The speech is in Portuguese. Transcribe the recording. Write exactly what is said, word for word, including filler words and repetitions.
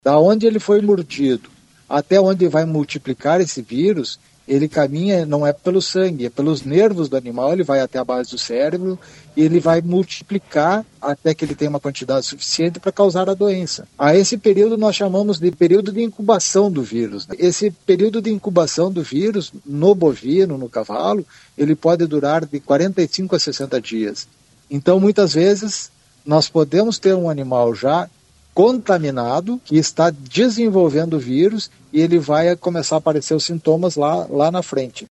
Da onde ele foi mordido até onde vai multiplicar esse vírus, ele caminha, não é pelo sangue, é pelos nervos do animal, ele vai até a base do cérebro e ele vai multiplicar até que ele tenha uma quantidade suficiente para causar a doença. A esse período nós chamamos de período de incubação do vírus. Esse período de incubação do vírus no bovino, no cavalo, ele pode durar de quarenta e cinco a sessenta dias. Então, muitas vezes, nós podemos ter um animal já contaminado, que está desenvolvendo o vírus e ele vai começar a aparecer os sintomas lá, lá na frente.